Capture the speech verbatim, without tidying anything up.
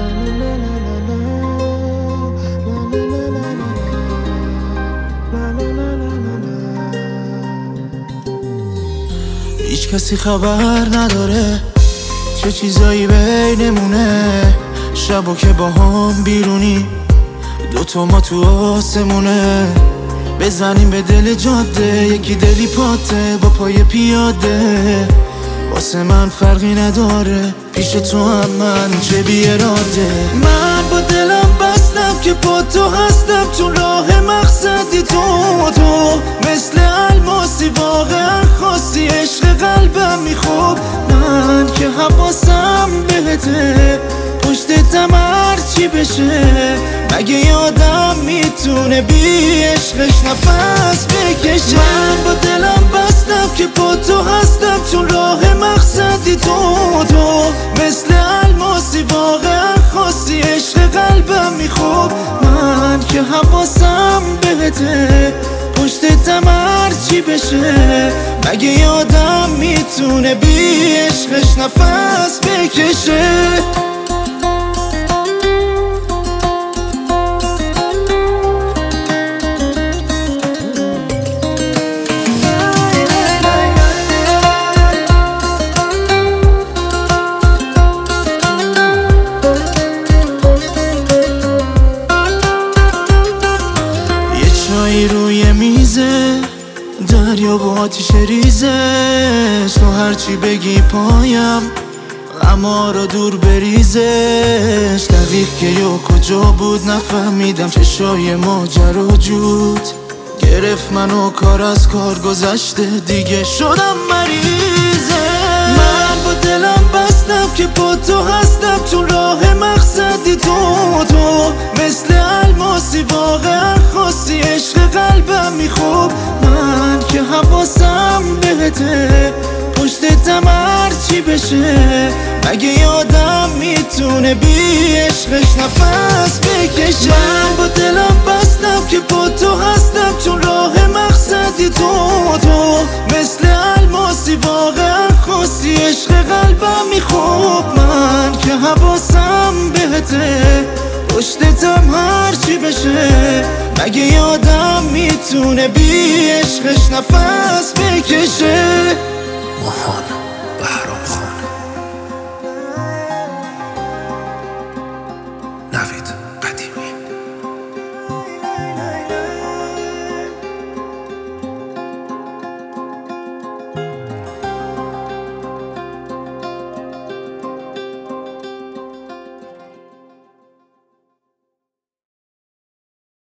هیچ کسی خبر نداره چه چیزایی بینمونه، شبا که با هم بیرونی دوتا ما تو آسمونه، بزنیم به دل جاده یکی دلی پاته با پای پیاده، واسه من فرقی نداره پیش تو هم من چه بی اراده. من با دلم بستم که با تو هستم، تو راه مقصدی تو تو مثل الماسی واقعا خاصی، عشق قلبم میخوب من که حواسم بهته، پشتتم هرچی بشه مگه یادم میتونه بی عشقش نفس بکشه. من با دلم بستم که با تو هستم، تو راه مقصدی تو تو مثل الماسی واقعا خاصی، عشق قلبم میخوب من که حواسم بهته، پشتتم هرچی بشه مگه یادم میتونه بی عشقش نفس بکشه. روی میزه دریا و آتیش ریزش، تو هرچی بگی پایم اما رو دور بریزش، دقیق که یا کجا بود نفهمیدم، چشای ماجرا جود گرفت منو، کار از کار گذشته دیگه شدم مریضه. من با دلم بستم که با تو هستم، تو راه مقصدی تو تو مثل الماسی واقعا خاصی، عشق قلبم میخوب من که حواسم بهته، پشتتم هرچی بشه مگه یادم میتونه بی عشقش نفس بکشه. من با دلم بستم که با تو هستم، تو راه مقصدی تو تو مثل الماسی واقعا خاصی، عشق قلبم میخوب من که حواسم بهته، پشتتم هرچی بشه مگه یادم میتونه بی عشقش نفس بکشه.